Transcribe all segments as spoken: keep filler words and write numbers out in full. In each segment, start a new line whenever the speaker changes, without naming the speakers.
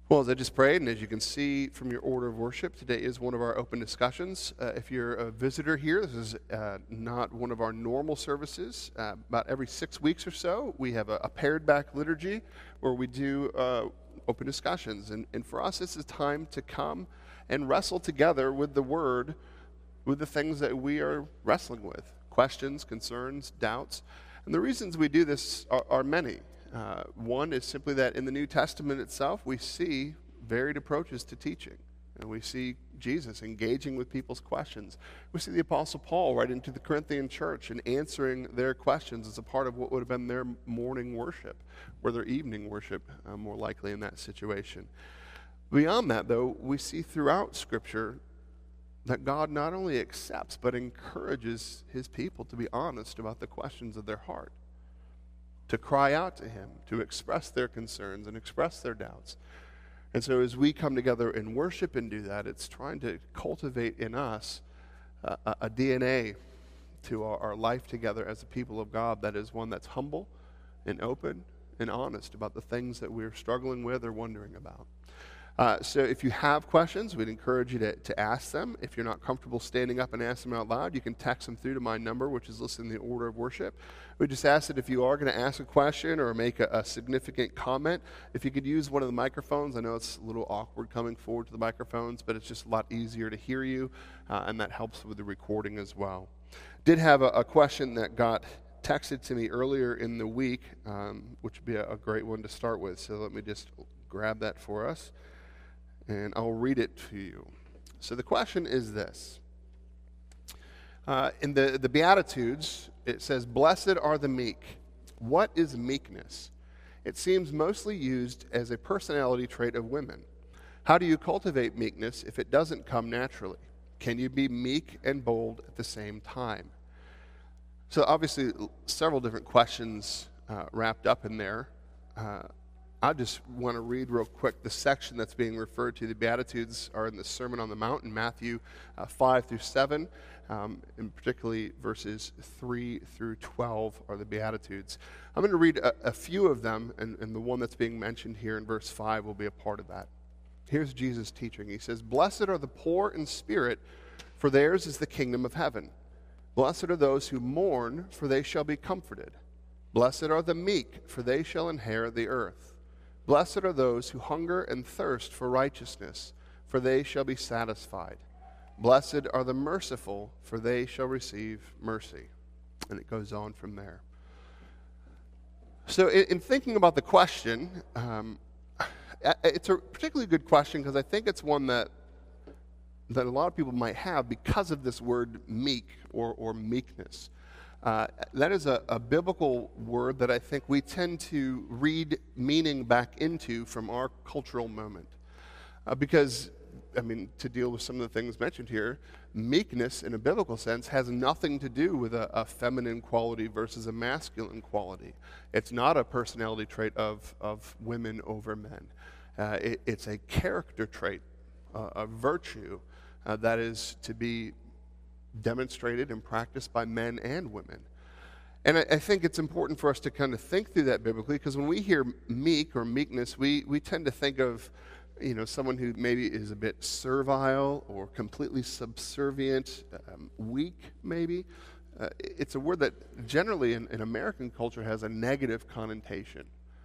Well, as I just prayed, and as you can see from your order of worship, today is one of our open discussions. Uh, if you're a visitor here, this is uh, not one of our normal services. Uh, about every six weeks or so, we have a, a pared back liturgy where we do uh, open discussions. And, and for us, this is time to come and wrestle together with the Word, with the things that we are wrestling with, questions, concerns, doubts. And the reasons we do this are, are many. Uh, one is simply that in the New Testament itself, we see varied approaches to teaching. And we see Jesus engaging with people's questions. We see the Apostle Paul right into the Corinthian church and answering their questions as a part of what would have been their morning worship, or their evening worship, uh, more likely in that situation. Beyond that, though, we see throughout Scripture that God not only accepts but encourages his people to be honest about the questions of their heart, to cry out to him, to express their concerns and express their doubts. And so as we come together in worship and do that, it's trying to cultivate in us uh, a, a D N A to our, our life together as a people of God that is one that's humble and open and honest about the things that we're struggling with or wondering about. Uh, so if you have questions, we'd encourage you to, to ask them. If you're not comfortable standing up and ask them out loud, you can text them through to my number, which is listed in the order of worship. We just ask that if you are going to ask a question or make a, a significant comment, if you could use one of the microphones. I know it's a little awkward coming forward to the microphones, but it's just a lot easier to hear you, uh, and that helps with the recording as well. Did have a, a question that got texted to me earlier in the week, um, which would be a, a great one to start with. So let me just grab that for us, and I'll read it to you. So the question is this. Uh, in the, the Beatitudes, it says, "Blessed are the meek." What is meekness? It seems mostly used as a personality trait of women. How do you cultivate meekness if it doesn't come naturally? Can you be meek and bold at the same time? So obviously, several different questions uh, wrapped up in there. Uh, I just want to read real quick the section that's being referred to. The Beatitudes are in the Sermon on the Mount in Matthew uh, five through seven, um, and particularly verses three through twelve are the Beatitudes. I'm going to read a, a few of them, and, and the one that's being mentioned here in verse five will be a part of that. Here's Jesus teaching. He says, "Blessed are the poor in spirit, for theirs is the kingdom of heaven. Blessed are those who mourn, for they shall be comforted. Blessed are the meek, for they shall inherit the earth. Blessed are those who hunger and thirst for righteousness, for they shall be satisfied. Blessed are the merciful, for they shall receive mercy." And it goes on from there. So in, in thinking about the question, um, it's a particularly good question because I think it's one that that a lot of people might have because of this word meek or, or meekness. Uh, that is a, a biblical word that I think we tend to read meaning back into from our cultural moment. Uh, because, I mean, to deal with some of the things mentioned here, meekness in a biblical sense has nothing to do with a, a feminine quality versus a masculine quality. It's not a personality trait of, of women over men. Uh, it, it's a character trait, uh, a virtue uh, that is to be demonstrated and practiced by men and women. And I, I think it's important for us to kind of think through that biblically, because when we hear meek or meekness, we, we tend to think of, you know, someone who maybe is a bit servile or completely subservient, um, weak maybe. Uh, it's a word that generally in, in American culture has a negative connotation.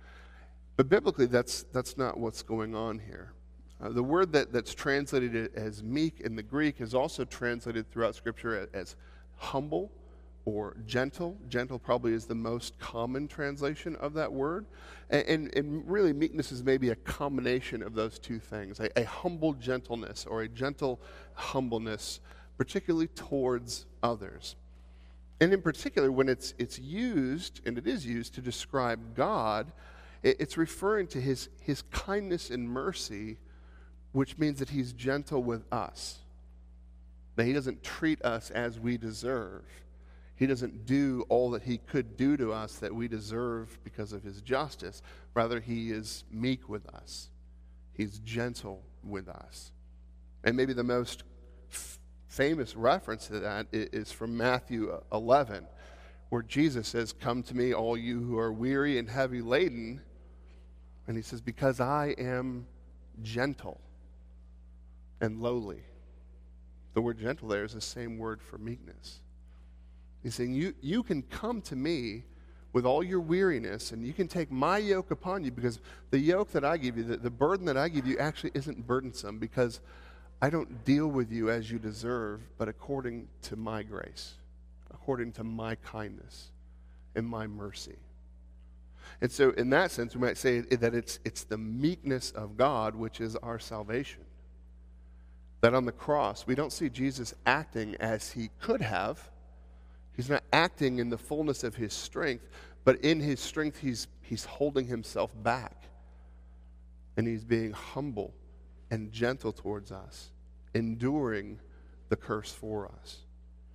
But biblically, that's, that's not what's going on here. Uh, the word that, that's translated as meek in the Greek is also translated throughout Scripture as, as humble or gentle. Gentle probably is the most common translation of that word. And, and, and really, meekness is maybe a combination of those two things, a, a humble gentleness or a gentle humbleness, particularly towards others. And in particular, when it's, it's used, and it is used to describe God, it, it's referring to his, his kindness and mercy, which means that he's gentle with us. That he doesn't treat us as we deserve. He doesn't do all that he could do to us that we deserve because of his justice. Rather, he is meek with us. He's gentle with us. And maybe the most f- famous reference to that is from Matthew eleven, where Jesus says, "Come to me, all you who are weary and heavy laden." And he says, "Because I am gentle and lowly. The word gentle there is the same word for meekness. He's saying, you, you can come to me with all your weariness, and you can take my yoke upon you, because the yoke that I give you, the, the burden that I give you actually isn't burdensome, because I don't deal with you as you deserve, but according to my grace, according to my kindness and my mercy. And so in that sense, we might say that it's, it's the meekness of God which is our salvation. That on the cross, we don't see Jesus acting as he could have. He's not acting in the fullness of his strength, but in his strength, he's, he's holding himself back. And he's being humble and gentle towards us, enduring the curse for us.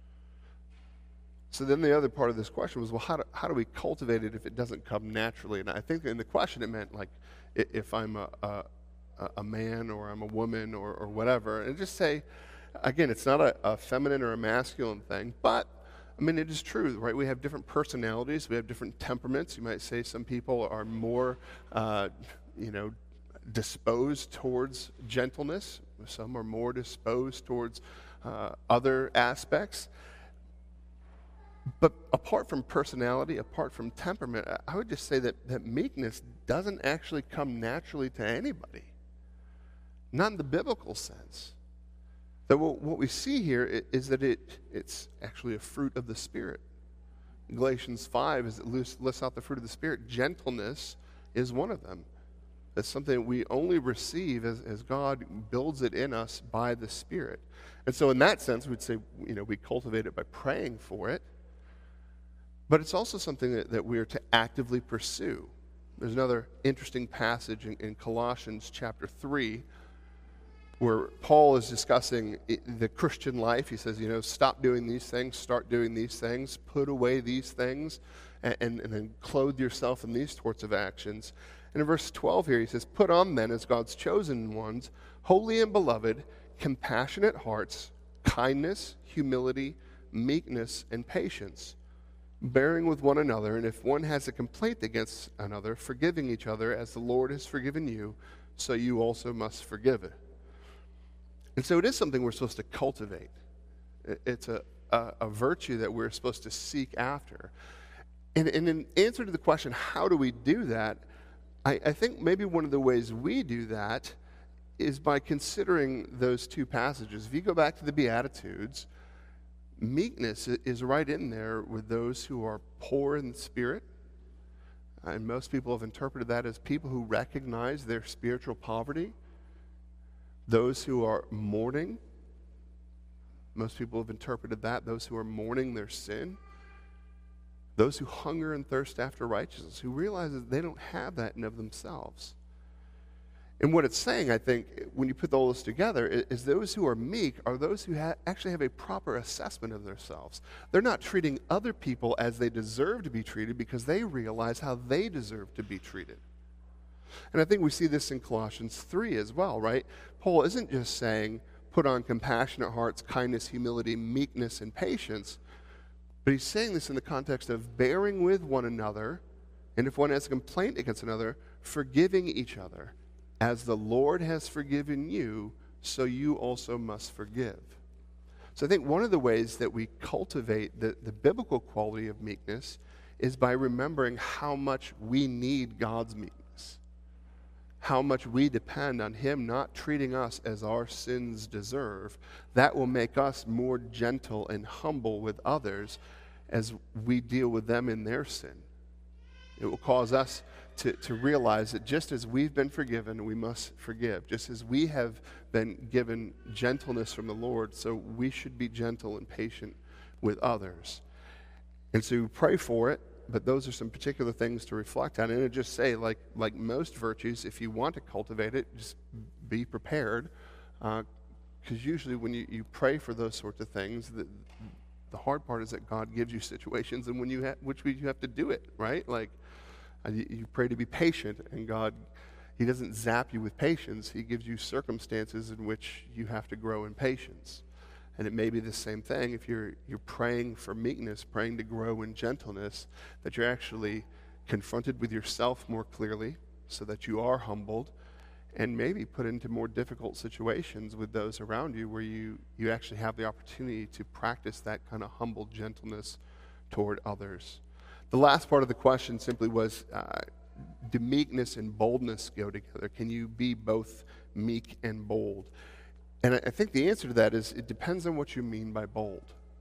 So then the other part of this question was, well, how do, how do we cultivate it if it doesn't come naturally? And I think in the question it meant, like, if I'm a, a, a man or I'm a woman or, or whatever. And just say, again, it's not a, a feminine or a masculine thing, but I mean, it is true, right? We have different personalities. We have different temperaments. You might say some people are more, uh, you know, disposed towards gentleness. Some are more disposed towards uh, other aspects. But apart from personality, apart from temperament, I would just say that, that meekness doesn't actually come naturally to anybody. Not in the biblical sense. That what, what we see here is that it, it's actually a fruit of the Spirit. Galatians five, as it lists out the fruit of the Spirit, gentleness is one of them. That's something we only receive as, as God builds it in us by the Spirit. And so in that sense, we'd say, you know, we cultivate it by praying for it. But it's also something that, that we are to actively pursue. There's another interesting passage in, in Colossians chapter three, where Paul is discussing the Christian life. He says, you know, stop doing these things, start doing these things, put away these things, and, and, and then clothe yourself in these sorts of actions. And in verse twelve here, he says, put on then as God's chosen ones, holy and beloved, compassionate hearts, kindness, humility, meekness, and patience, bearing with one another, and if one has a complaint against another, forgiving each other as the Lord has forgiven you, so you also must forgive it. And so it is something we're supposed to cultivate. It's a, a, a virtue that we're supposed to seek after. And, and in answer to the question, how do we do that, I, I think maybe one of the ways we do that is by considering those two passages. If you go back to the Beatitudes, meekness is right in there with those who are poor in spirit. And most people have interpreted that as people who recognize their spiritual poverty. Those who are mourning, most people have interpreted that, those who are mourning their sin. Those who hunger and thirst after righteousness, who realize that they don't have that in of themselves. And what it's saying, I think, when you put all this together, is, is those who are meek are those who ha- actually have a proper assessment of themselves. They're not treating other people as they deserve to be treated because they realize how they deserve to be treated. And I think we see this in Colossians three as well, right? Paul isn't just saying, put on compassionate hearts, kindness, humility, meekness, and patience, but he's saying this in the context of bearing with one another, and if one has a complaint against another, forgiving each other. As the Lord has forgiven you, so you also must forgive. So I think one of the ways that we cultivate the, the biblical quality of meekness is by remembering how much we need God's meekness, how much we depend on Him not treating us as our sins deserve. That will make us more gentle and humble with others as we deal with them in their sin. It will cause us to, to realize that just as we've been forgiven, we must forgive. Just as we have been given gentleness from the Lord, so we should be gentle and patient with others. And so we pray for it, but those are some particular things to reflect on. And I just say, like, like most virtues, if you want to cultivate it, just be prepared. Because uh, usually when you, you pray for those sorts of things, the, the hard part is that God gives you situations in when you ha- which you have to do it, right? Like, you pray to be patient, and God, He doesn't zap you with patience. He gives you circumstances in which you have to grow in patience. And it may be the same thing if you're you're praying for meekness, praying to grow in gentleness, that you're actually confronted with yourself more clearly so that you are humbled, and maybe put into more difficult situations with those around you where you, you actually have the opportunity to practice that kind of humble gentleness toward others. The last part of the question simply was, uh, do meekness and boldness go together? Can you be both meek and bold? And I, I think the answer to that is it depends on what you mean by bold.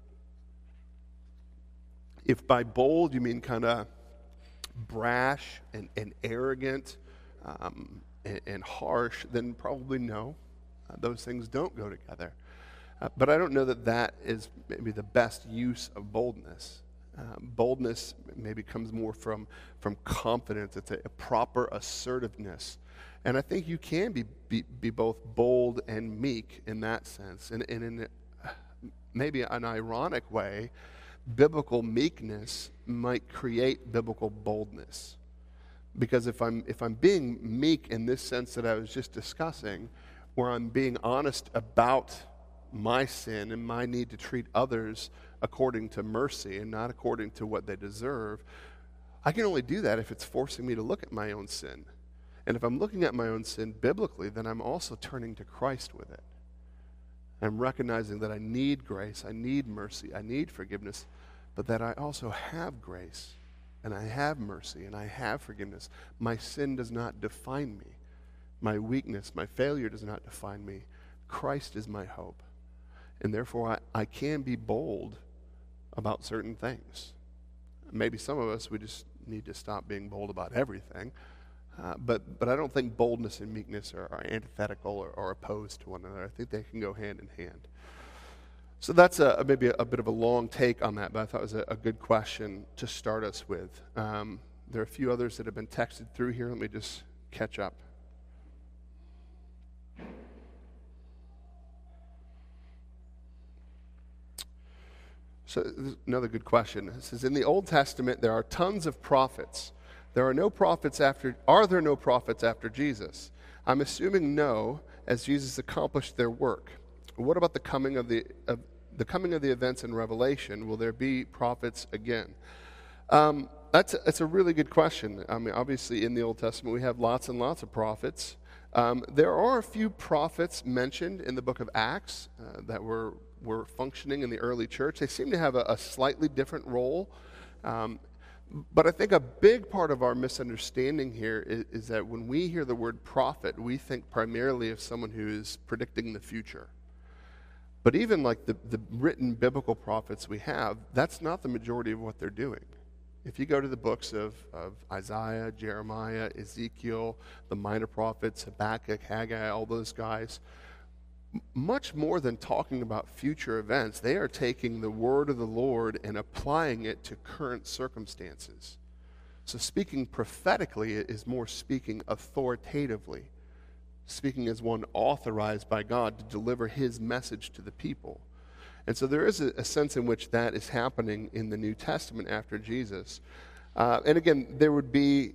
If by bold you mean kind of brash and, and arrogant um, and, and harsh, then probably no. Uh, those things don't go together. Uh, but I don't know that that is maybe the best use of boldness. Uh, boldness maybe comes more from, from confidence. It's a, a proper assertiveness. And I think you can be, be, be both bold and meek in that sense. And, and in uh, maybe an ironic way, biblical meekness might create biblical boldness. Because if I'm if I'm being meek in this sense that I was just discussing, where I'm being honest about my sin and my need to treat others according to mercy and not according to what they deserve, I can only do that if it's forcing me to look at my own sin. And if I'm looking at my own sin biblically, then I'm also turning to Christ with it. I'm recognizing that I need grace, I need mercy, I need forgiveness, but that I also have grace, and I have mercy, and I have forgiveness. My sin does not define me. My weakness, my failure does not define me. Christ is my hope. And therefore, I, I can be bold about certain things. Maybe some of us, we just need to stop being bold about everything. Uh, but but I don't think boldness and meekness are, are antithetical or, or opposed to one another. I think they can go hand in hand. So that's a, maybe a, a bit of a long take on that, but I thought it was a, a good question to start us with. Um, there are a few others that have been texted through here. Let me just catch up. So this is another good question. It says, in the Old Testament, there are tons of prophets. There are no prophets after, are there no prophets after Jesus? I'm assuming no, as Jesus accomplished their work. What about the coming of the, of the coming of the events in Revelation? Will there be prophets again? Um, that's, a, that's a really good question. I mean, obviously in the Old Testament, we have lots and lots of prophets. Um, there are a few prophets mentioned in the book of Acts uh, that were, were functioning in the early church. They seem to have a, a slightly different role. Um, But I think a big part of our misunderstanding here is, is that when we hear the word prophet, we think primarily of someone who is predicting the future. But even like the, the written biblical prophets we have, that's not the majority of what they're doing. If you go to the books of, of Isaiah, Jeremiah, Ezekiel, the minor prophets, Habakkuk, Haggai, all those guys, much more than talking about future events, they are taking the word of the Lord and applying it to current circumstances. So speaking prophetically is more speaking authoritatively, speaking as one authorized by God to deliver his message to the people. And so there is a, a sense in which that is happening in the New Testament after Jesus. Uh, and again, there would be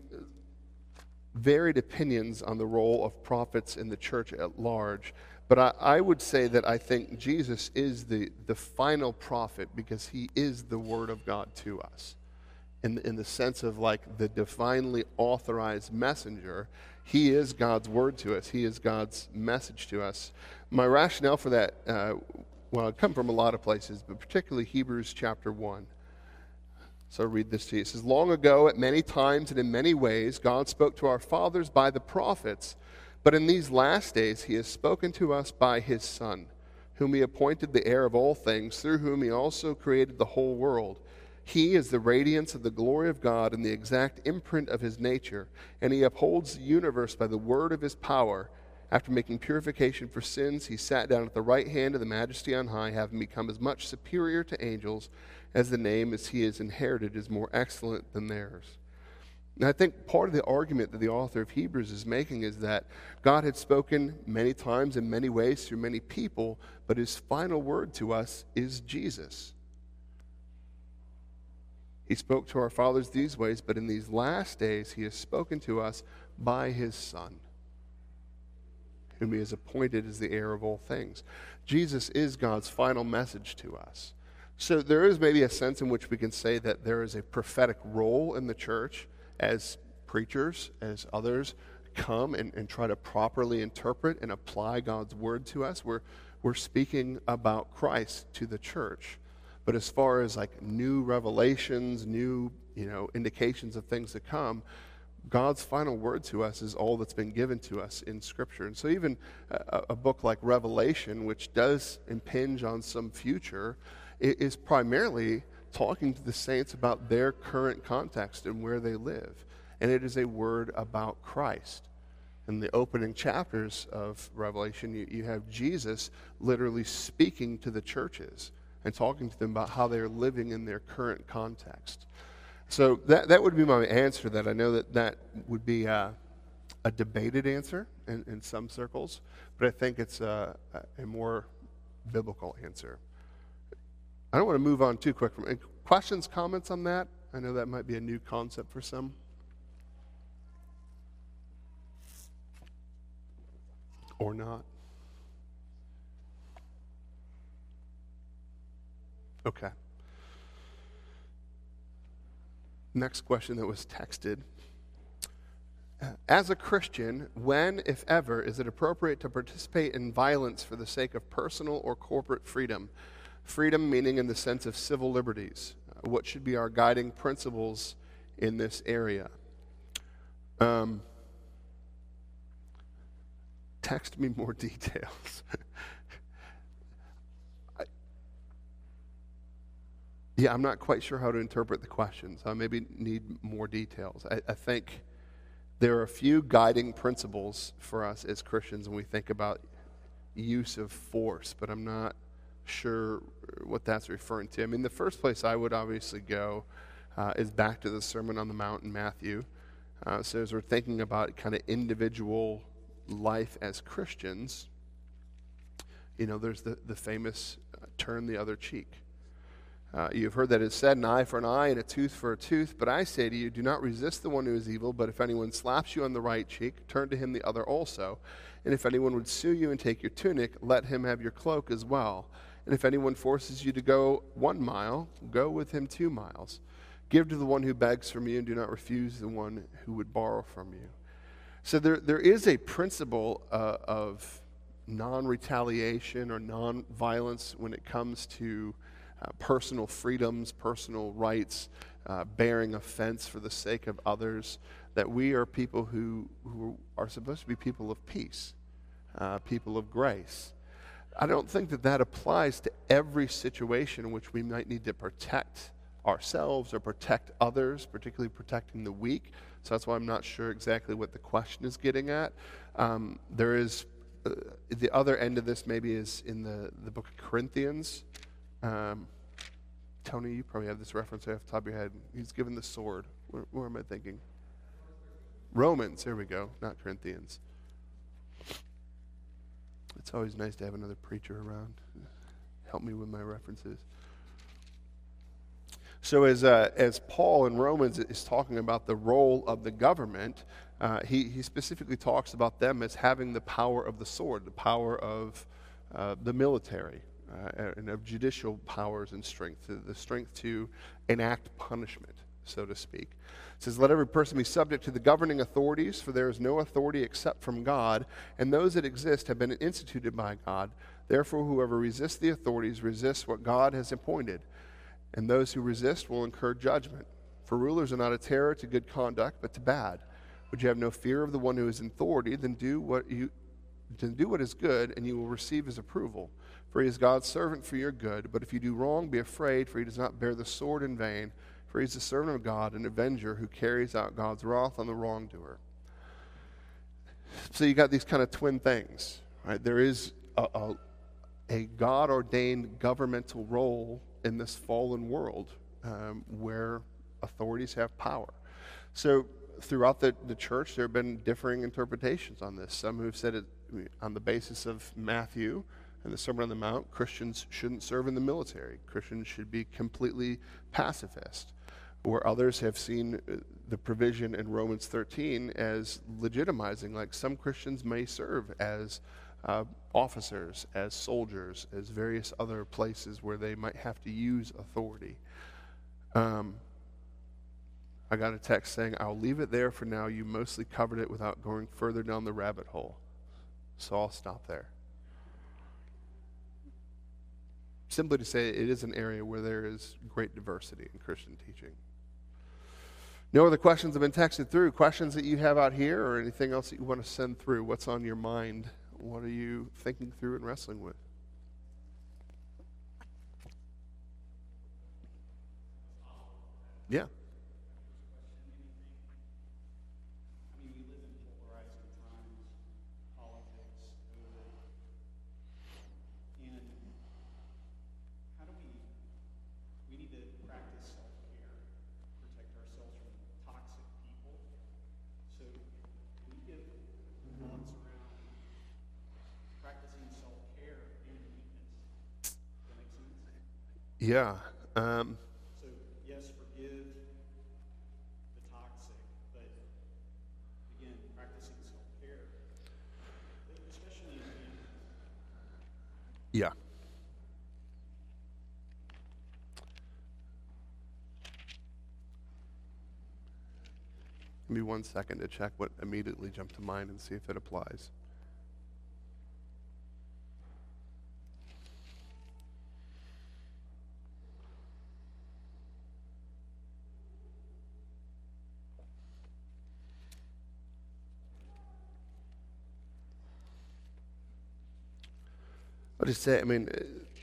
varied opinions on the role of prophets in the church at large. But I, I would say that I think Jesus is the, the final prophet because he is the word of God to us. In, in the sense of like the divinely authorized messenger, he is God's word to us. He is God's message to us. My rationale for that, uh, well, it come from a lot of places, but particularly Hebrews chapter one. So I'll read this to you. It says, long ago, at many times and in many ways, God spoke to our fathers by the prophets. But in these last days he has spoken to us by his Son, whom he appointed the heir of all things, through whom he also created the whole world. He is the radiance of the glory of God and the exact imprint of his nature, and he upholds the universe by the word of his power. After making purification for sins, he sat down at the right hand of the Majesty on high, having become as much superior to angels as the name as he has inherited is more excellent than theirs. And I think part of the argument that the author of Hebrews is making is that God had spoken many times in many ways through many people, but his final word to us is Jesus. He spoke to our fathers these ways, but in these last days he has spoken to us by his Son, whom he has appointed as the heir of all things. Jesus is God's final message to us. So there is maybe a sense in which we can say that there is a prophetic role in the church as preachers, as others come and, and try to properly interpret and apply God's word to us, we're, we're speaking about Christ to the church. But as far as like new revelations, new, you know, indications of things to come, God's final word to us is all that's been given to us in Scripture. And so even a, a book like Revelation, which does impinge on some future, it is primarily talking to the saints about their current context and where they live. And it is a word about Christ. In the opening chapters of Revelation, you, you have Jesus literally speaking to the churches and talking to them about how they're living in their current context. So that that would be my answer. That I know that that would be a, a debated answer in, in some circles, but I think it's a, a more biblical answer. I don't want to move on too quick. From questions, comments on that? I know that might be a new concept for some. Or not. Okay. Next question that was texted. As a Christian, when, if ever, is it appropriate to participate in violence for the sake of personal or corporate freedom? Freedom meaning in the sense of civil liberties. What should be our guiding principles in this area? Um, text me more details. I, yeah, I'm not quite sure how to interpret the questions. I maybe need more details. I, I think there are a few guiding principles for us as Christians when we think about use of force, but I'm not sure what that's referring to. I mean, the first place I would obviously go uh, is back to the Sermon on the Mount in Matthew. Uh, so as we're thinking about kind of individual life as Christians, you know, there's the, the famous uh, turn the other cheek. Uh, you've heard that it's said, an eye for an eye and a tooth for a tooth, but I say to you, do not resist the one who is evil, but if anyone slaps you on the right cheek, turn to him the other also. And if anyone would sue you and take your tunic, let him have your cloak as well. And if anyone forces you to go one mile, go with him two miles. Give to the one who begs from you, and do not refuse the one who would borrow from you. So there, there is a principle uh, of non-retaliation or non-violence when it comes to uh, personal freedoms, personal rights, uh, bearing offense for the sake of others, that we are people who, who are supposed to be people of peace, uh, people of grace. I don't think that that applies to every situation in which we might need to protect ourselves or protect others, particularly protecting the weak. So that's why I'm not sure exactly what the question is getting at. Um, there is, uh, the other end of this maybe is in the, the book of Corinthians. Um, Tony, you probably have this reference off the top of your head. He's given the sword. Where, where am I thinking? Romans, here we go, not Corinthians. It's always nice to have another preacher around. Help me with my references. So as uh, as Paul in Romans is talking about the role of the government, uh, he, he specifically talks about them as having the power of the sword, the power of uh, the military, uh, and of judicial powers and strength, the strength to enact punishment, so to speak. It says, let every person be subject to the governing authorities, for there is no authority except from God, and those that exist have been instituted by God. Therefore, whoever resists the authorities resists what God has appointed, and those who resist will incur judgment. For rulers are not a terror to good conduct, but to bad. Would you have no fear of the one who is in authority, then do what you then do what is good, and you will receive his approval. For he is God's servant for your good. But if you do wrong, be afraid, for he does not bear the sword in vain. For he is the servant of God, an avenger who carries out God's wrath on the wrongdoer. So you got these kind of twin things, right? There is a, a, a God-ordained governmental role in this fallen world um, where authorities have power. So throughout the, the church, there have been differing interpretations on this. Some who've said it on the basis of Matthew and the Sermon on the Mount, Christians shouldn't serve in the military. Christians should be completely pacifist. Or others have seen the provision in Romans thirteen as legitimizing, like some Christians may serve as uh, officers, as soldiers, as various other places where they might have to use authority. Um, I got a text saying, I'll leave it there for now. You mostly covered it without going further down the rabbit hole. So I'll stop there. Simply to say, it is an area where there is great diversity in Christian teaching. No other questions have been texted through. Questions that you have out here or anything else that you want to send through? What's on your mind? What are you thinking through and wrestling with? Yeah. Yeah. Um,
so, yes, forgive the toxic, but again, practicing self-care, especially in families.
Yeah. Give me one second to check what immediately jumped to mind and see if it applies. I'll just say, I mean,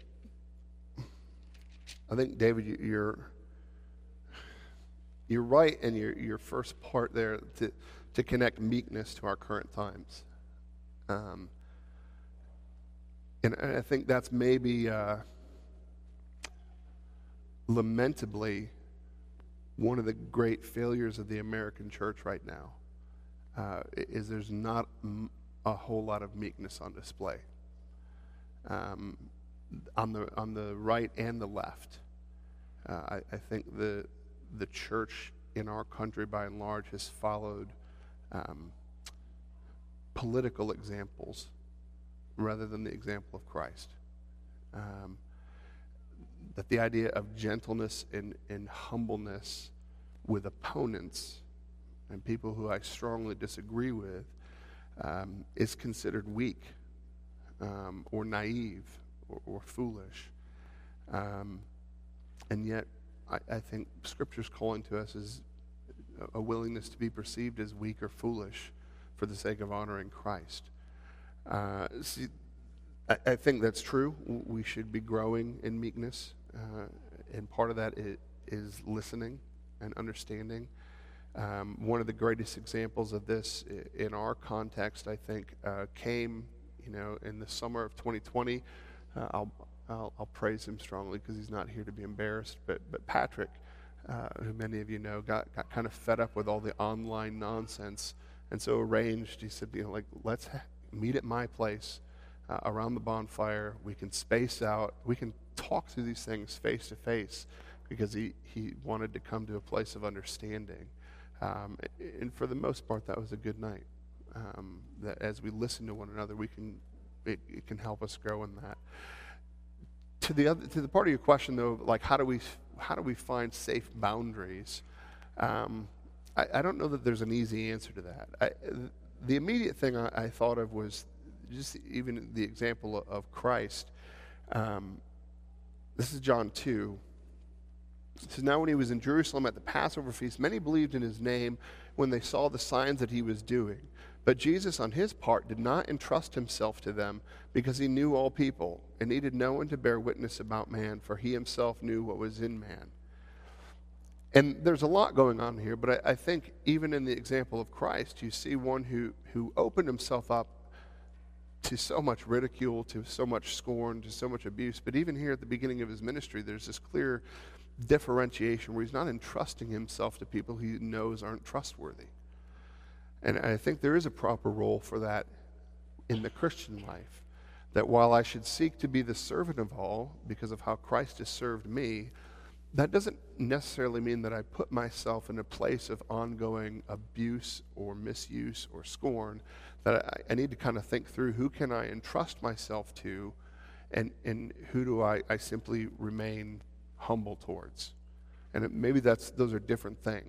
I think, David, you're you're right in your, your first part there to, to connect meekness to our current times. Um, and I think that's maybe uh, lamentably one of the great failures of the American church right now, uh, is there's not a whole lot of meekness on display. Um, on the on the right and the left, uh, I, I think the the church in our country, by and large, has followed um, political examples rather than the example of Christ. Um, that the idea of gentleness and, and humbleness with opponents and people who I strongly disagree with um, is considered weak. Um, or naive, or, or foolish. Um, and yet, I, I think Scripture's calling to us is a willingness to be perceived as weak or foolish for the sake of honoring Christ. Uh, see, I, I think that's true. We should be growing in meekness, uh, and part of that is, is listening and understanding. Um, one of the greatest examples of this in our context, I think, uh, came You know, in the summer of twenty twenty, uh, I'll, I'll I'll praise him strongly because he's not here to be embarrassed. But but Patrick, uh, who many of you know, got got kind of fed up with all the online nonsense, and so arranged. He said, you know, like let's ha- meet at my place uh, around the bonfire. We can space out. We can talk through these things face to face, because he he wanted to come to a place of understanding. Um, and for the most part, that was a good night. Um, that as we listen to one another, we can it, it can help us grow in that. To the other, to the part of your question though, like how do we how do we find safe boundaries? Um, I, I don't know that there's an easy answer to that. I, the immediate thing I, I thought of was just even the example of Christ. Um, this is John two. It says, now when he was in Jerusalem at the Passover feast, many believed in his name when they saw the signs that he was doing. But Jesus, on his part, did not entrust himself to them, because he knew all people and needed no one to bear witness about man, for he himself knew what was in man. And there's a lot going on here, but I, I think even in the example of Christ, you see one who, who opened himself up to so much ridicule, to so much scorn, to so much abuse. But even here at the beginning of his ministry, there's this clear differentiation where he's not entrusting himself to people he knows aren't trustworthy. And I think there is a proper role for that in the Christian life. That while I should seek to be the servant of all because of how Christ has served me, that doesn't necessarily mean that I put myself in a place of ongoing abuse or misuse or scorn. That I, I need to kind of think through, who can I entrust myself to, and, and who do I, I simply remain humble towards. And it, maybe that's those are different things.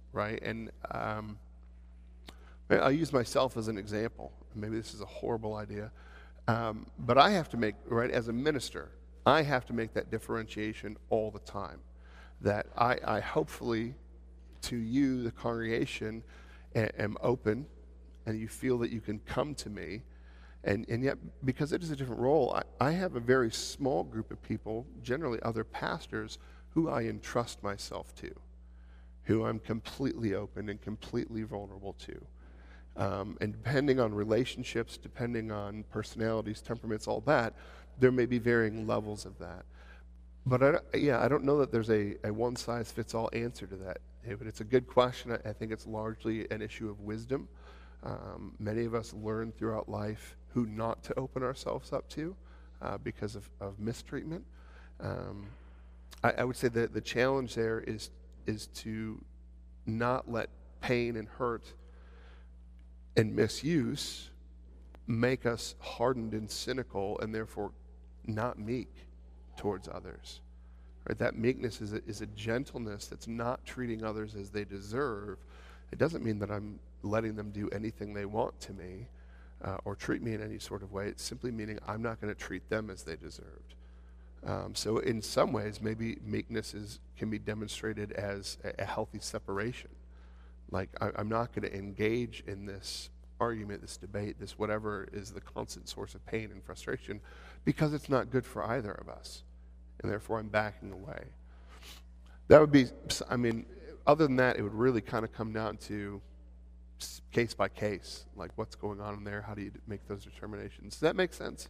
right? And um, I'll use myself as an example. Maybe this is a horrible idea, um, but I have to make, right, as a minister, I have to make that differentiation all the time. That I, I hopefully, to you, the congregation, a- am open, and you feel that you can come to me. And, and yet, because it is a different role, I, I have a very small group of people, generally other pastors, who I entrust myself to, who I'm completely open and completely vulnerable to. Um, and depending on relationships, depending on personalities, temperaments, all that, there may be varying levels of that. But I, yeah, I don't know that there's a, a one-size-fits-all answer to that, David. It's a good question. I, I think it's largely an issue of wisdom. Um, many of us learn throughout life who not to open ourselves up to uh, because of, of mistreatment. Um, I, I would say that the challenge there is is to not let pain and hurt and misuse make us hardened and cynical and therefore not meek towards others. Right? That meekness is a, is a gentleness that's not treating others as they deserve. It doesn't mean that I'm letting them do anything they want to me uh, or treat me in any sort of way. It's simply meaning I'm not going to treat them as they deserved. Um, so in some ways, maybe meekness is, can be demonstrated as a, a healthy separation. Like, I, I'm not going to engage in this argument, this debate, this whatever is the constant source of pain and frustration, because it's not good for either of us. And therefore, I'm backing away. That would be, I mean, other than that, it would really kind of come down to case by case, like what's going on in there, how do you make those determinations? Does that make sense?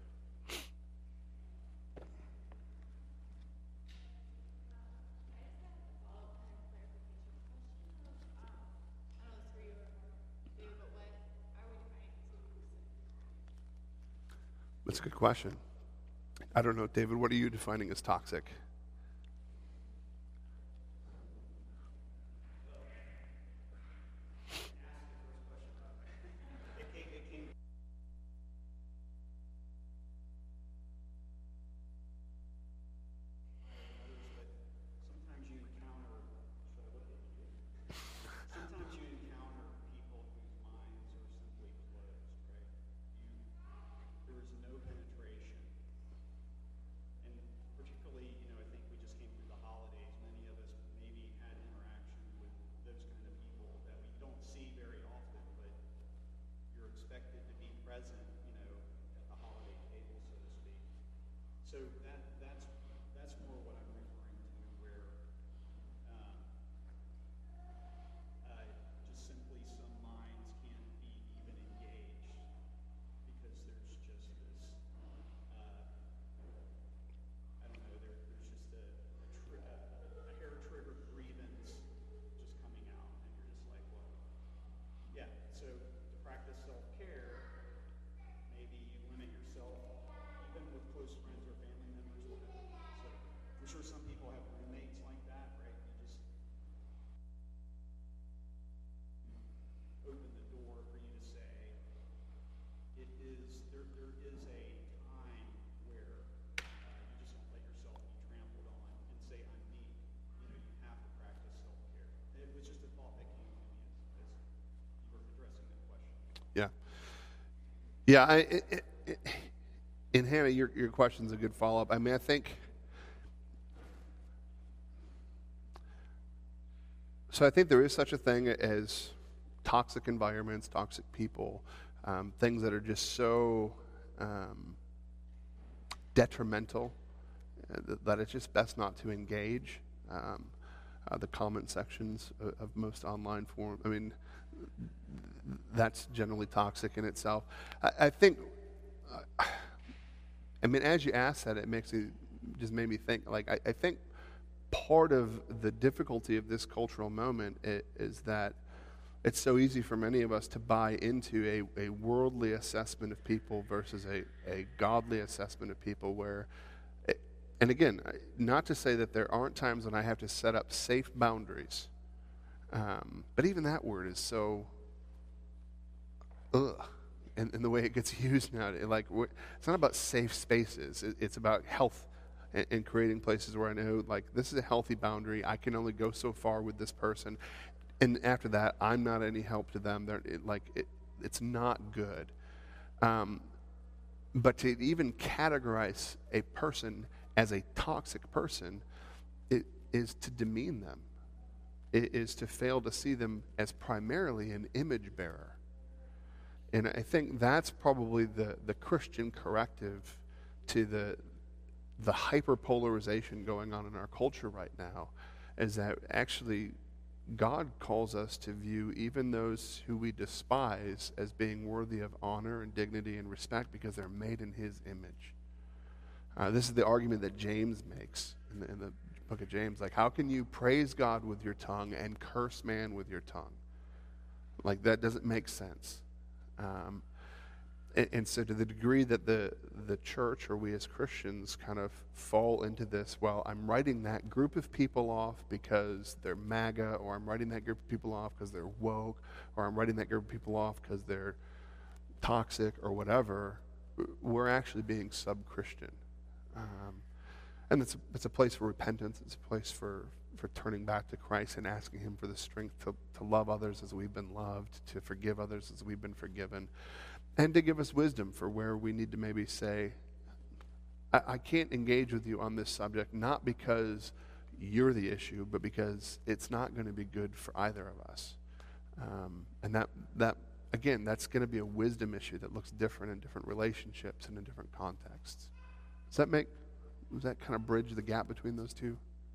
That's a good question. I don't know, David, what are you defining as toxic?
So that, that's, that's more what I'm referring to, where um, uh, just simply some minds can't be even engaged because there's just this, uh, I don't know, there, there's just a, a, tri- a, a hair-triggered grievance just coming out, and you're just like, well, yeah, so to practice self-care, maybe you limit yourself, even with close friends or family members, whatever. So I'm sure some people have roommates like that, right? You just open the door for you to say, it is, there, there is a time where uh, you just don't let yourself be trampled on and say, I'm me. You know, you have to practice self-care. It was just a thought that came to me as, as you were addressing that question.
Yeah. Yeah, I, it, it, it, and Hannah, your, your question's a good follow-up. I mean, I think, so I think there is such a thing as toxic environments, toxic people, um, things that are just so um, detrimental uh, that, that it's just best not to engage. Um, uh, the comment sections of, of most online forums, I mean, that's generally toxic in itself. I, I think, uh, I mean, as you ask that, it makes me, just made me think, like, I, I think part of the difficulty of this cultural moment is, is that it's so easy for many of us to buy into a, a worldly assessment of people versus a, a godly assessment of people where, it, and again, not to say that there aren't times when I have to set up safe boundaries, um, but even that word is so, ugh, and, and the way it gets used now. Like, it's not about safe spaces. It, it's about health and, and creating places where I know, like, this is a healthy boundary. I can only go so far with this person. and after that, I'm not any help to them. They're it, like it, it's not good. Um, but to even categorize a person as a toxic person, it is to demean them. It is to fail to see them as primarily an image bearer. And I think that's probably the, the Christian corrective to the the hyperpolarization going on in our culture right now, is that actually God calls us to view even those who we despise as being worthy of honor and dignity and respect because they're made in his image. Uh, this is the argument that James makes in the, in the book of James. Like, how can you praise God with your tongue and curse man with your tongue? Like, that doesn't make sense. Um, and, and so to the degree that the, the church or we as Christians kind of fall into this, well, I'm writing that group of people off because they're MAGA, or I'm writing that group of people off because they're woke, or I'm writing that group of people off because they're toxic or whatever, we're actually being sub-Christian. Um, and it's a, it's a place for repentance. It's a place for, for turning back to Christ and asking him for the strength to, to love others as we've been loved, to forgive others as we've been forgiven, and to give us wisdom for where we need to maybe say, I, I can't engage with you on this subject, not because you're the issue, but because it's not going to be good for either of us. Um, and that, that, again, that's going to be a wisdom issue that looks different in different relationships and in different contexts. Does that make, does that kind of bridge the gap between those two?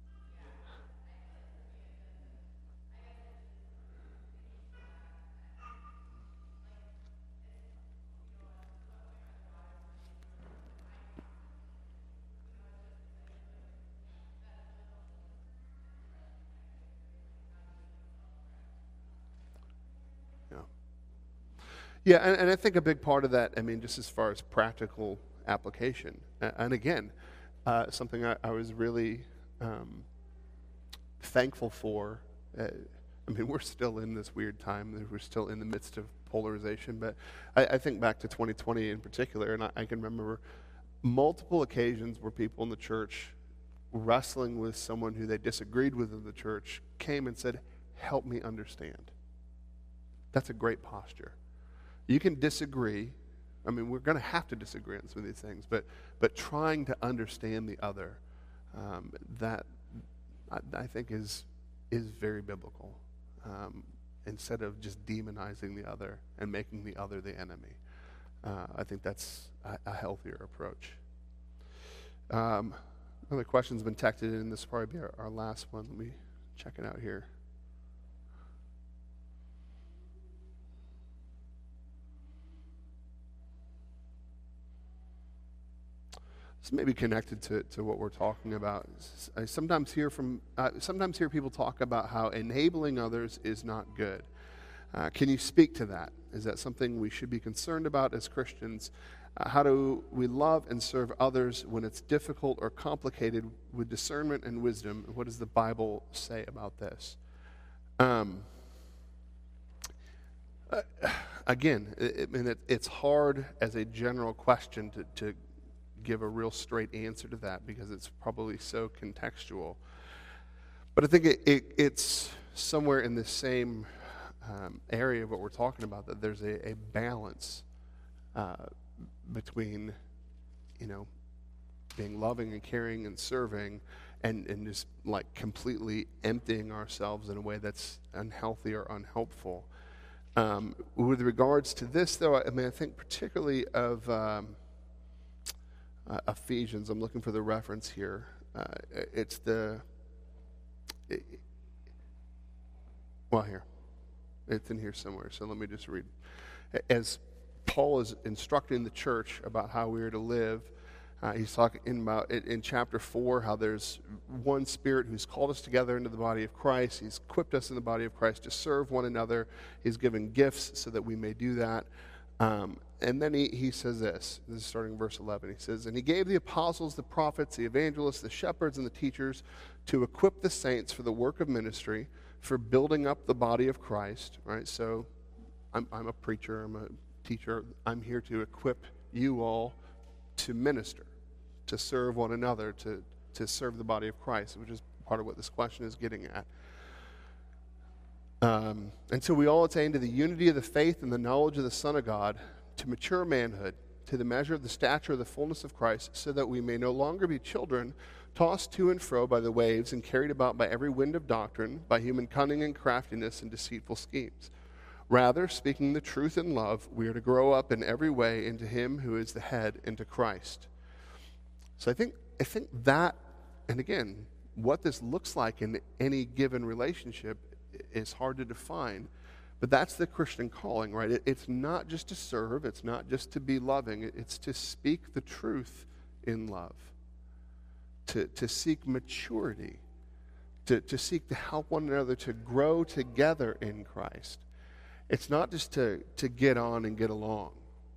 Yeah, and, and I think a big part of that, I mean, just as far as practical application, and, and again, uh, something I, I was really um, thankful for. Uh, I mean, we're still in this weird time. We're still in the midst of polarization, but I, I think back to twenty twenty in particular, and I, I can remember multiple occasions where people in the church wrestling with someone who they disagreed with in the church came and said, help me understand. That's a great posture. You can disagree. I mean, we're going to have to disagree on some of these things, but but trying to understand the other, um, that I, I think is is very biblical. Um, instead of just demonizing the other and making the other the enemy, uh, I think that's a, a healthier approach. Um, another question's been texted in. This will probably be our, our last one. Let me check it out here. This may be connected to, to what we're talking about. I sometimes hear from uh, sometimes hear people talk about how enabling others is not good. Uh, can you speak to that? Is that something we should be concerned about as Christians? Uh, how do we love and serve others when it's difficult or complicated with discernment and wisdom? What does the Bible say about this? Um, uh, again, it, I mean, it, it's hard as a general question to, to give a real straight answer to that because it's probably so contextual. But I think it, it, it's somewhere in the same um, area of what we're talking about, that there's a, a balance uh, between, you know, being loving and caring and serving and, and just like completely emptying ourselves in a way that's unhealthy or unhelpful. Um, with regards to this, though, I mean, I think particularly of um, Uh, Ephesians, I'm looking for the reference here. Uh, it's the, it, well, here. It's in here somewhere, so let me just read. As Paul is instructing the church about how we are to live, uh, he's talking about in, in chapter four how there's one Spirit who's called us together into the body of Christ. He's equipped us in the body of Christ to serve one another. He's given gifts so that we may do that. Um, and then he, he says this, this is starting in verse eleven, he says, and he gave the apostles, the prophets, the evangelists, the shepherds, and the teachers to equip the saints for the work of ministry, for building up the body of Christ, right? So I'm, I'm a preacher, I'm a teacher, I'm here to equip you all to minister, to serve one another, to, to serve the body of Christ, which is part of what this question is getting at. Um, until we all attain to the unity of the faith and the knowledge of the Son of God, to mature manhood, to the measure of the stature of the fullness of Christ, so that we may no longer be children, tossed to and fro by the waves and carried about by every wind of doctrine, by human cunning and craftiness and deceitful schemes. Rather, speaking the truth in love, we are to grow up in every way into him who is the head, into Christ. So I think I think that, and again, what this looks like in any given relationship is hard to define, but that's the Christian calling, right? It, it's not just to serve, it's not just to be loving, it, it's to speak the truth in love, to, to seek maturity, to, to seek to help one another to grow together in Christ. It's not just to, to get on and get along,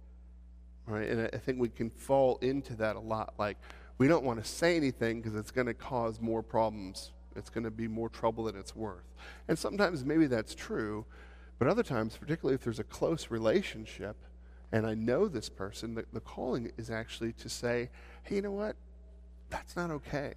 right? And I, I think we can fall into that a lot, like, we don't want to say anything because it's going to cause more problems. It's going to be more trouble than it's worth. And sometimes maybe that's true, but other times, particularly if there's a close relationship and I know this person, the, the calling is actually to say, hey, you know what? That's not okay.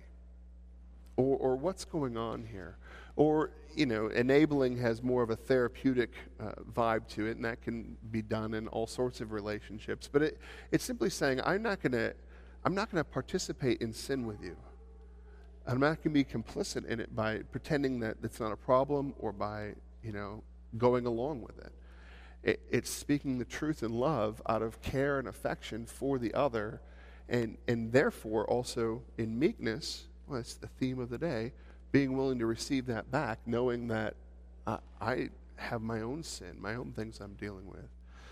Or, or what's going on here? Or, you know, enabling has more of a therapeutic uh, vibe to it, and that can be done in all sorts of relationships. But it, it's simply saying, I'm not going to I'm not going to participate in sin with you. I'm not going to be complicit in it by pretending that it's not a problem or by, you know, going along with it. it. It's speaking the truth in love out of care and affection for the other, and, and therefore also in meekness, well, that's the theme of the day, being willing to receive that back, knowing that uh, I have my own sin, my own things I'm dealing with.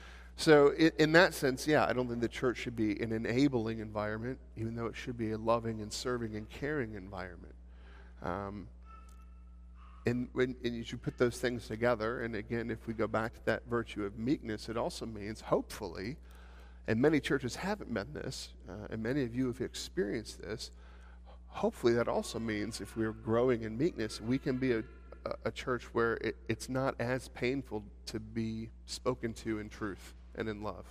So in, in that sense, yeah, I don't think the church should be an enabling environment, even though it should be a loving and serving and caring environment. Um, and, when, and you should put those things together, and again, if we go back to that virtue of meekness, it also means, hopefully, and many churches haven't been this, uh, and many of you have experienced this, hopefully that also means if we're growing in meekness, we can be a, a, a church where it, it's not as painful to be spoken to in truth and in love.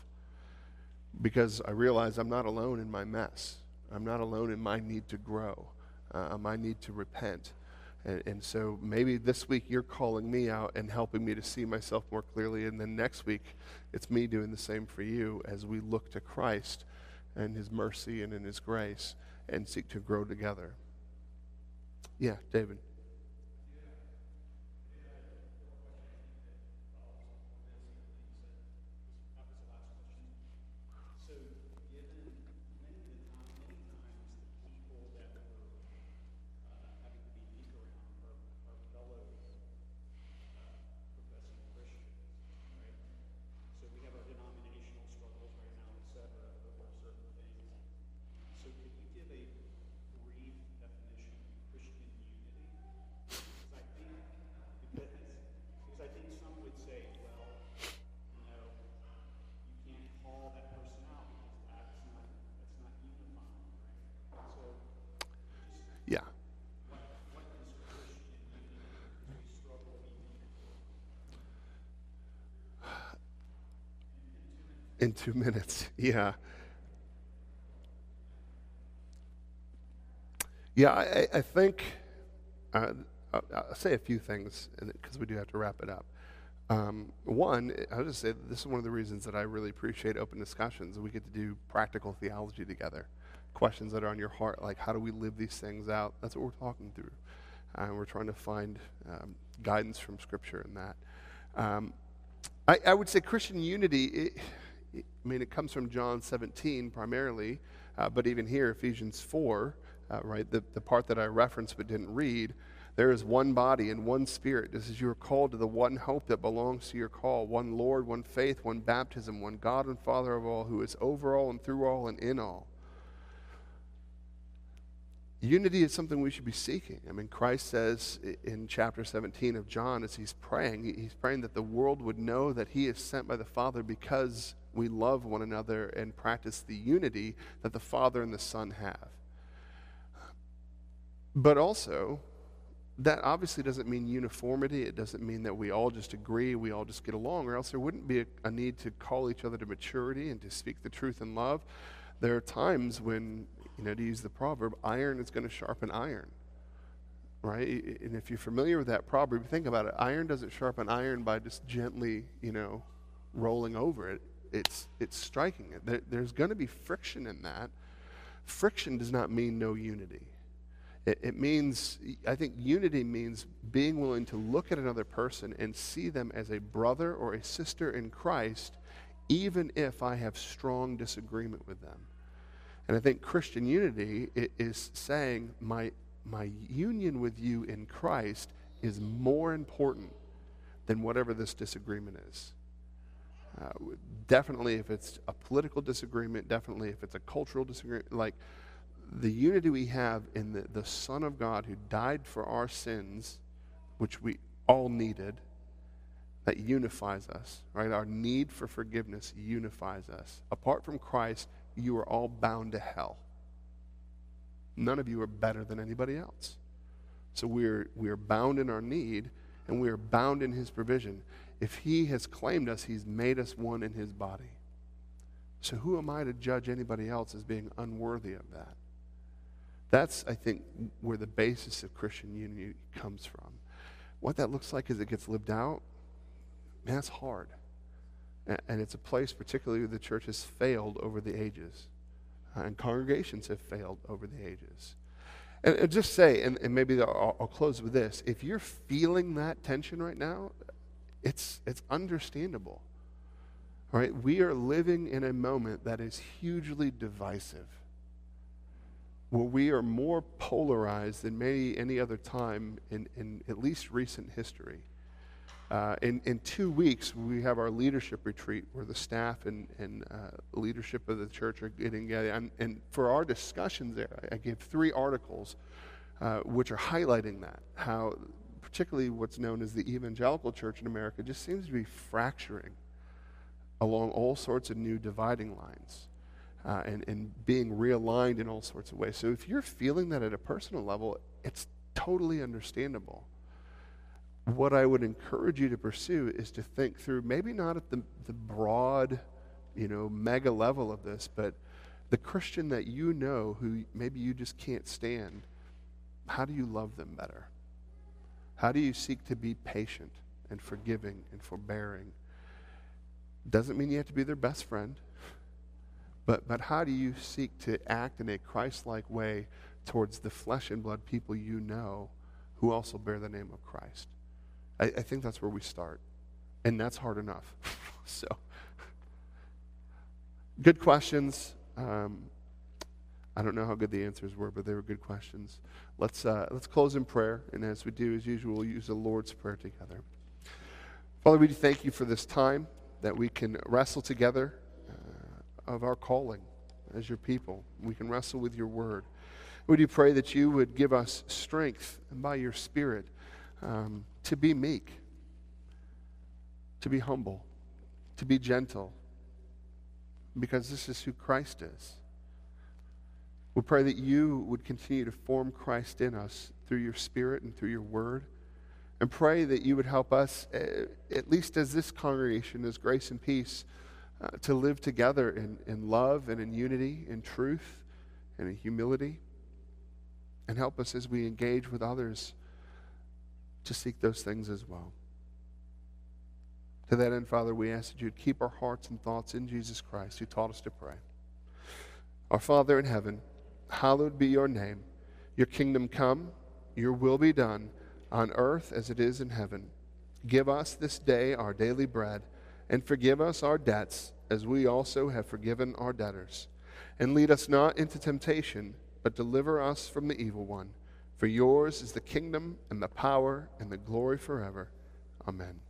Because I realize I'm not alone in my mess. I'm not alone in my need to grow, uh, my need to repent. And, and so maybe this week you're calling me out and helping me to see myself more clearly, and then next week it's me doing the same for you as we look to Christ and his mercy and in his grace and seek to grow together. Yeah, David. Yeah. In two minutes, yeah. Yeah, I, I think, uh, I'll, I'll say a few things, because we do have to wrap it up. Um, one, I'll just say that this is one of the reasons that I really appreciate open discussions. We get to do practical theology together. Questions that are on your heart, like how do we live these things out? That's what we're talking through. And uh, we're trying to find um, guidance from Scripture in that. Um, I, I would say Christian unity, it, it, I mean, it comes from John seventeen primarily, uh, but even here, Ephesians four, uh, right, the, the part that I referenced but didn't read, there is one body and one Spirit. This is you are called to the one hope that belongs to your call, one Lord, one faith, one baptism, one God and Father of all, who is over all and through all and in all. Unity is something we should be seeking. I mean, Christ says in chapter seventeen of John, as he's praying, he's praying that the world would know that he is sent by the Father because we love one another and practice the unity that the Father and the Son have. But also, that obviously doesn't mean uniformity. It doesn't mean that we all just agree, we all just get along, or else there wouldn't be a, a need to call each other to maturity and to speak the truth in love. There are times when, you know, to use the proverb, iron is going to sharpen iron. right? And if you're familiar with that proverb, think about it. Iron doesn't sharpen iron by just gently, you know, rolling over it. It's it's striking it. There, there's going to be friction in that. Friction does not mean no unity. It, it means, I think unity means being willing to look at another person and see them as a brother or a sister in Christ, even if I have strong disagreement with them. And I think Christian unity is saying my my union with you in Christ is more important than whatever this disagreement is. Uh, definitely if it's a political disagreement, definitely if it's a cultural disagreement, like the unity we have in the, the Son of God who died for our sins, which we all needed, that unifies us, right? Our need for forgiveness unifies us. Apart from Christ, you are all bound to hell. None of you are better than anybody else. So we're, we're bound in our need, and we are bound in his provision. If he has claimed us, he's made us one in his body. So who am I to judge anybody else as being unworthy of that? That's, I think, where the basis of Christian unity comes from. What that looks like as it gets lived out, man, it's hard. And it's a place, particularly where the church has failed over the ages. Uh, and congregations have failed over the ages. And, and just say, and, and maybe I'll, I'll close with this, if you're feeling that tension right now, it's it's understandable. All right? We are living in a moment that is hugely divisive, where we are more polarized than maybe any other time in, in at least recent history. Uh, in, in two weeks, we have our leadership retreat where the staff and, and uh, leadership of the church are getting together. And, and for our discussions there, I, I gave three articles uh, which are highlighting that, how particularly what's known as the evangelical church in America just seems to be fracturing along all sorts of new dividing lines uh, and, and being realigned in all sorts of ways. So if you're feeling that at a personal level, it's totally understandable. What I would encourage you to pursue is to think through, maybe not at the, the broad, you know, mega level of this, but the Christian that you know who maybe you just can't stand, how do you love them better? How do you seek to be patient and forgiving and forbearing? Doesn't mean you have to be their best friend, but, but how do you seek to act in a Christ-like way towards the flesh and blood people you know who also bear the name of Christ? I, I think that's where we start. And that's hard enough. So, good questions. Um, I don't know how good the answers were, but they were good questions. Let's, uh, let's close in prayer. And as we do, as usual, we'll use the Lord's Prayer together. Father, we thank you for this time that we can wrestle together uh, of our calling as your people. We can wrestle with your word. We do pray that you would give us strength and by your Spirit um, to be meek, to be humble, to be gentle, because this is who Christ is. We pray that you would continue to form Christ in us through your Spirit and through your word, and pray that you would help us, uh, at least as this congregation, as Grace and Peace, uh, to live together in, in love and in unity, in truth and in humility, and help us as we engage with others to seek those things as well. To that end, Father, we ask that you would keep our hearts and thoughts in Jesus Christ, who taught us to pray. Our Father in heaven, hallowed be your name. Your kingdom come, your will be done, on earth as it is in heaven. Give us this day our daily bread, and forgive us our debts, as we also have forgiven our debtors. And lead us not into temptation, but deliver us from the evil one. For yours is the kingdom and the power and the glory forever. Amen.